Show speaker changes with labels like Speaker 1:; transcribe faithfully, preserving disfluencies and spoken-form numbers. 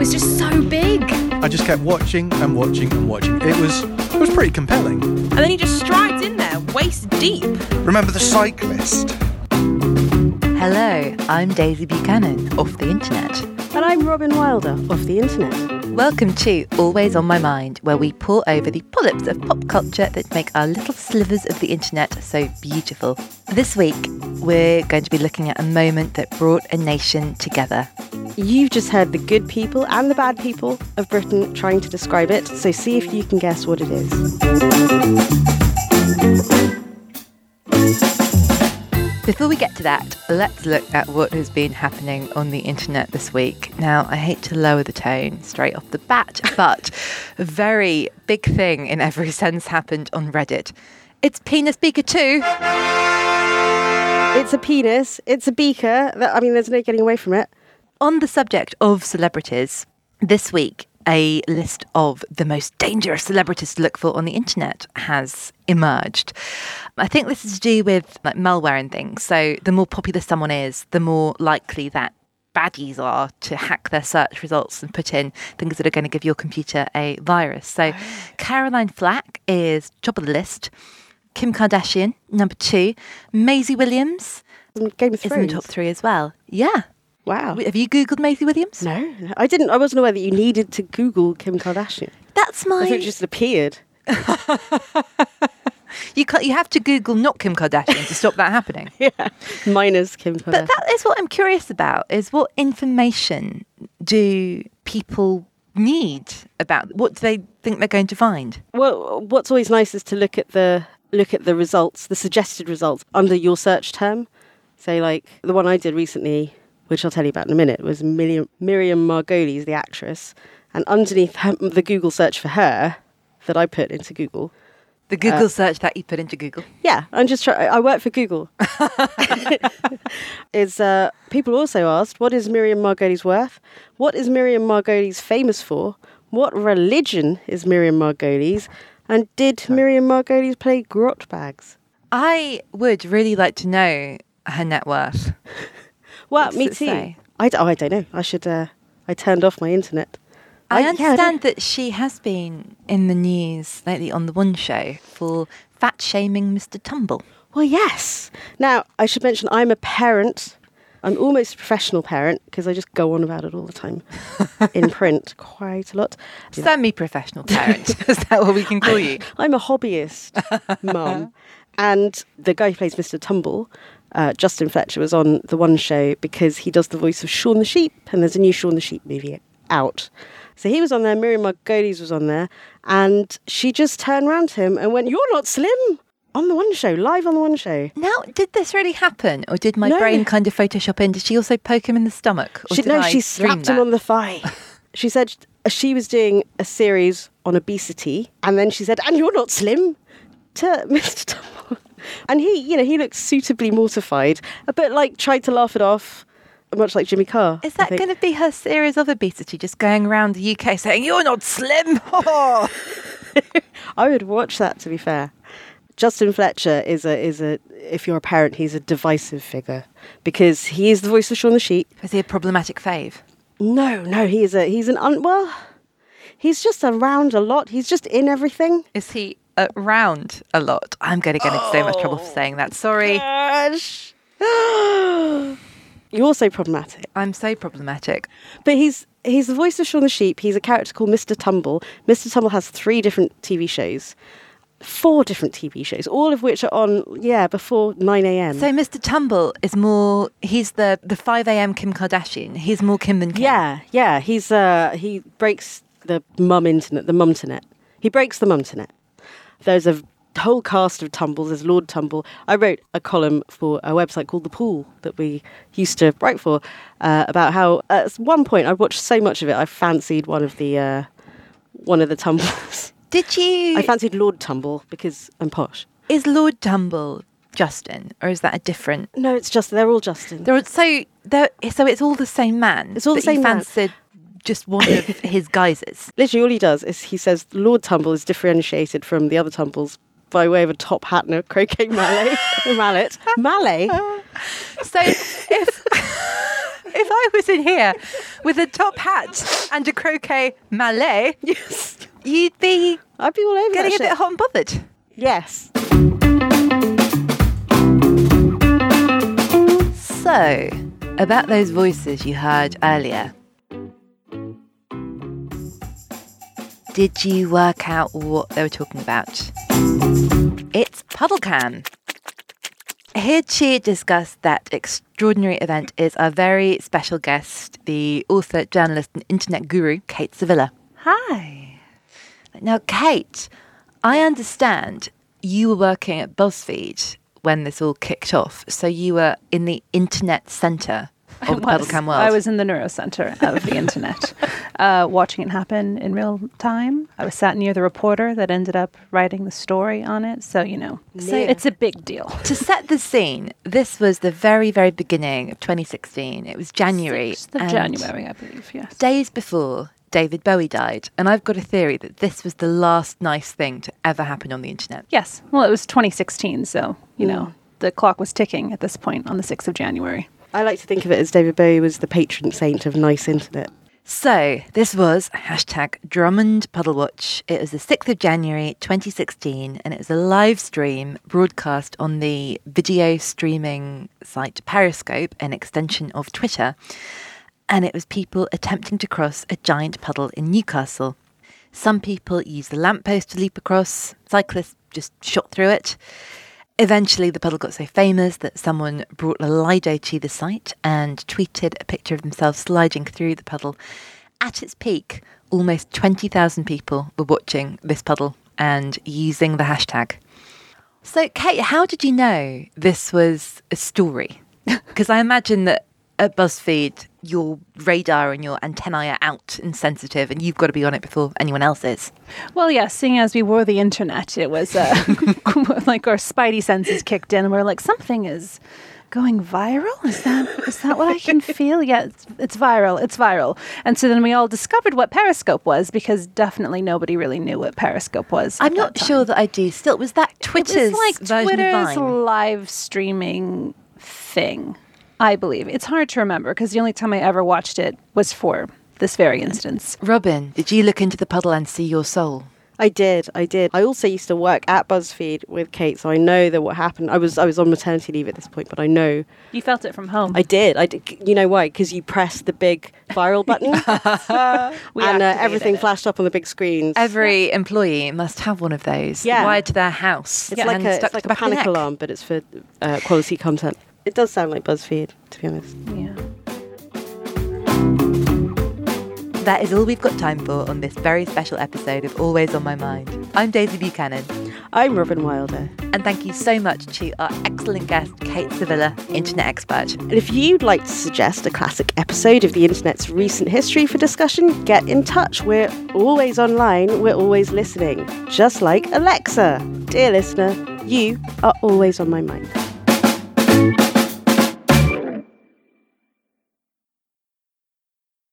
Speaker 1: was just so big.
Speaker 2: I just kept watching and watching and watching. It was it was pretty compelling.
Speaker 1: And then he just strides in there, waist deep.
Speaker 2: Remember the cyclist?
Speaker 3: Hello, I'm Daisy Buchanan, off the internet.
Speaker 4: And I'm Robin Wilder, off the internet.
Speaker 3: Welcome to Always on My Mind, where we pore over the polyps of pop culture that make our little slivers of the internet so beautiful. This week, we're going to be looking at a moment that brought a nation together.
Speaker 4: You've just heard the good people and the bad people of Britain trying to describe it, so see if you can guess what it is.
Speaker 3: Before we get to that, let's look at what has been happening on the internet this week. Now, I hate to lower the tone straight off the bat, but a very big thing in every sense happened on Reddit. It's Penis Beaker two.
Speaker 4: It's a penis. It's a beaker. I mean, there's no getting away from it.
Speaker 3: On the subject of celebrities, this week, a list of the most dangerous celebrities to look for on the internet has emerged. I think this is to do with like malware and things. So the more popular someone is, the more likely that baddies are to hack their search results and put in things that are going to give your computer a virus. So Caroline Flack is top of the list. Kim Kardashian, number two. Maisie Williams
Speaker 4: Game of
Speaker 3: is in
Speaker 4: Thrones.
Speaker 3: the top three as well. Yeah.
Speaker 4: Wow.
Speaker 3: Have you Googled Maisie Williams?
Speaker 4: No, I didn't. I wasn't aware that you needed to Google Kim Kardashian.
Speaker 3: That's my...
Speaker 4: I thought it just appeared.
Speaker 3: You can't, you have to Google not Kim Kardashian to stop that happening.
Speaker 4: Yeah, minus Kim Kardashian.
Speaker 3: But that is what I'm curious about, is what information do people need about, what do they think they're going to find?
Speaker 4: Well, what's always nice is to look at the look at the results, the suggested results under your search term. So, like the one I did recently, which I'll tell you about in a minute, was Miriam, Miriam Margolyes, the actress, and underneath her, the Google search for her that I put into Google.
Speaker 3: The Google
Speaker 4: Uh,
Speaker 3: search that you put into Google.
Speaker 4: Yeah, I'm just trying. I work for Google. is uh, people also asked, what is Miriam Margolyes worth? What is Miriam Margolyes famous for? What religion is Miriam Margolyes? And did Miriam Margolyes play grot bags?
Speaker 3: I would really like to know her net worth.
Speaker 4: Well,
Speaker 3: What
Speaker 4: me
Speaker 3: does it
Speaker 4: too.
Speaker 3: say?
Speaker 4: I, d- oh, I don't know. I should. Uh, I turned off my internet.
Speaker 3: I
Speaker 4: I- yeah, I
Speaker 3: understand
Speaker 4: don't-
Speaker 3: that she has been in the news lately on The One Show for fat shaming Mister Tumble.
Speaker 4: Well, yes. Now, I should mention I'm a parent. I'm almost a professional parent because I just go on about it all the time in print quite a lot.
Speaker 3: Semi-professional parent. Is that what we can call you?
Speaker 4: I'm a hobbyist mum. And the guy who plays Mister Tumble, uh, Justin Fletcher, was on The One Show because he does the voice of Shaun the Sheep, and there's a new Shaun the Sheep movie out. So he was on there, Miriam Margolyes was on there, and she just turned around to him and went, "You're not slim!" On The One Show, live on The One Show.
Speaker 3: Now, did this really happen? Or did my
Speaker 4: No.
Speaker 3: brain kind of Photoshop in? Did she also poke him in the stomach? Or
Speaker 4: She,
Speaker 3: did
Speaker 4: no,
Speaker 3: I
Speaker 4: she
Speaker 3: dream
Speaker 4: slapped him
Speaker 3: that?
Speaker 4: on the thigh. She said she was doing a series on obesity, and then she said, "And you're not slim," to Mister Tumble. And he, you know, he looked suitably mortified, but like tried to laugh it off, much like Jimmy Carr.
Speaker 3: Is
Speaker 4: I
Speaker 3: that
Speaker 4: think.
Speaker 3: going to be her series of obesity, just going around the U K saying, "You're not slim"? Oh.
Speaker 4: I would watch that, to be fair. Justin Fletcher is a is a if you're a parent, he's a divisive figure because he is the voice of Shaun the Sheep.
Speaker 3: Is he a problematic fave?
Speaker 4: No, no, he is a he's an un, well, he's just around a lot. He's just in everything.
Speaker 3: Is he around a lot? I'm going to get into so much trouble for saying that. Sorry.
Speaker 4: Gosh. You're so problematic.
Speaker 3: I'm so problematic.
Speaker 4: But he's he's the voice of Shaun the Sheep. He's a character called Mister Tumble. Mister Tumble has three different T V shows. Four different T V shows, all of which are on, yeah, before nine a.m.
Speaker 3: So Mister Tumble is more, he's the, the five a.m. Kim Kardashian. He's more Kim than Kim.
Speaker 4: Yeah, yeah. He's uh he breaks the mum internet, the mumternet. He breaks the mumternet. There's a whole cast of Tumbles. There's Lord Tumble. I wrote a column for a website called The Pool that we used to write for uh, about how at one point I watched so much of it I fancied one of the uh, one of the Tumbles.
Speaker 3: Did you...
Speaker 4: I fancied Lord Tumble because I'm posh.
Speaker 3: Is Lord Tumble Justin, or is that a different...
Speaker 4: No, it's just they're all Justin.
Speaker 3: They're, so, they're, so it's all the same man?
Speaker 4: It's all the
Speaker 3: but
Speaker 4: same
Speaker 3: you
Speaker 4: man.
Speaker 3: fancied just one of his guises?
Speaker 4: Literally all he does is he says Lord Tumble is differentiated from the other Tumbles by way of a top hat and a croquet mallet. mallet. Mallet?
Speaker 3: So if... if I was in here with a top hat and a croquet mallet,
Speaker 4: Yes.
Speaker 3: you'd be
Speaker 4: I'd be all over
Speaker 3: getting
Speaker 4: that
Speaker 3: a bit
Speaker 4: shit.
Speaker 3: hot and bothered.
Speaker 4: Yes.
Speaker 3: So, about those voices you heard earlier. Did you work out what they were talking about? It's PuddleCam. Here to discuss that extraordinary event is our very special guest, the author, journalist and internet guru, Kate Sevilla. Hi. Now, Kate, I understand you were working at BuzzFeed when this all kicked off. So you were in the internet centre of the PuddleCam world.
Speaker 5: I was in the neurocenter of the internet, uh, watching it happen in real time. I was sat near the reporter that ended up writing the story on it. So, you know, so
Speaker 4: Yeah.
Speaker 5: it's a big deal.
Speaker 3: To set the scene, this was the very, very beginning of twenty sixteen. It was January.
Speaker 5: sixth of
Speaker 3: and
Speaker 5: January, I believe, yes.
Speaker 3: Days before David Bowie died. And I've got a theory that this was the last nice thing to ever happen on the internet.
Speaker 5: Yes. Well, it was twenty sixteen, so, you know, the clock was ticking at this point on the sixth of January.
Speaker 4: I like to think of it as David Bowie was the patron saint of nice internet.
Speaker 3: So this was hashtag Drummond Puddlewatch. It was the sixth of January twenty sixteen, and it was a live stream broadcast on the video streaming site Periscope, an extension of Twitter. And it was people attempting to cross a giant puddle in Newcastle. Some people used the lamppost to leap across. Cyclists just shot through it. Eventually, the puddle got so famous that someone brought a Lido to the site and tweeted a picture of themselves sliding through the puddle. At its peak, almost twenty thousand people were watching this puddle and using the hashtag. So, Kate, how did you know this was a story? Because I imagine that at BuzzFeed, your radar and your antennae are out and sensitive, and you've got to be on it before anyone else is.
Speaker 5: Well, yeah, seeing as we were the internet, it was uh, like our spidey senses kicked in, and we we're like, something is going viral? Is that is that what I can feel? Yeah, it's, it's viral. It's viral. And so then we all discovered what Periscope was, because definitely nobody really knew what Periscope was.
Speaker 3: I'm
Speaker 5: at
Speaker 3: not
Speaker 5: that time.
Speaker 3: sure that I do. Still, was that Twitter's
Speaker 5: It was like
Speaker 3: version
Speaker 5: Twitter's
Speaker 3: of Vine?
Speaker 5: live streaming thing, I believe. It's hard to remember because the only time I ever watched it was for this very instance.
Speaker 3: Robin, did you look into the puddle and see your soul?
Speaker 4: I did, I did. I also used to work at BuzzFeed with Kate, so I know that what happened. I was I was on maternity leave at this point, but I know
Speaker 5: You felt it from home.
Speaker 4: I did. I did. You know why? Because you press the big viral button,
Speaker 5: We
Speaker 4: and uh,
Speaker 5: activated
Speaker 4: everything
Speaker 5: it.
Speaker 4: flashed up on the big screens.
Speaker 3: Every employee must have one of those
Speaker 4: Yeah.
Speaker 3: wired to their house.
Speaker 4: It's like
Speaker 3: and
Speaker 4: a
Speaker 3: stuck
Speaker 4: it's like
Speaker 3: to
Speaker 4: a
Speaker 3: the back of the
Speaker 4: panic
Speaker 3: neck.
Speaker 4: alarm, but it's for uh, quality content. It does sound like BuzzFeed, to be honest.
Speaker 5: Yeah.
Speaker 3: That is all we've got time for on this very special episode of Always on My Mind. I'm Daisy Buchanan,
Speaker 4: I'm Robin Wilder.
Speaker 3: and thank you so much to our excellent guest, Kate Sevilla, internet expert.
Speaker 4: And if you'd like to suggest a classic episode of the internet's recent history for discussion, get in touch. We're always online, we're always listening. Just like Alexa. Dear listener, you are always on my mind.